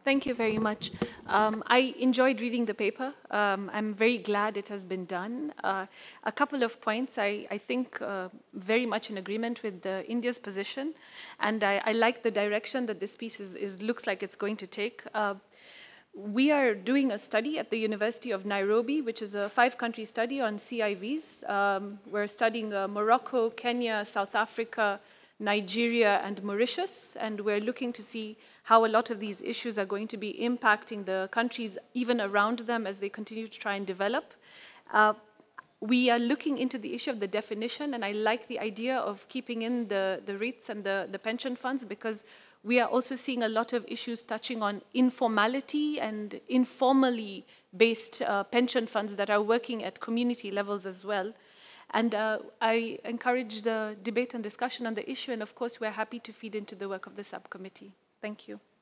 Thank you very much. I enjoyed reading the paper. I'm very glad it has been done. A couple of points, I think very much in agreement with India's position, and I like the direction that this piece looks like it's going to take. We are doing a study at the University of Nairobi, which is a 5-country study on CIVs. We're studying Morocco, Kenya, South Africa, Nigeria, and Mauritius, and we're looking to see how a lot of these issues are going to be impacting the countries even around them as they continue to try and develop. Uh, we are looking into the issue of the definition, and I like the idea of keeping in the REITs and the pension funds, because we are also seeing a lot of issues touching on informality and informally based pension funds that are working at community levels as well. And I encourage the debate and discussion on the issue, and of course, we're happy to feed into the work of the subcommittee. Thank you.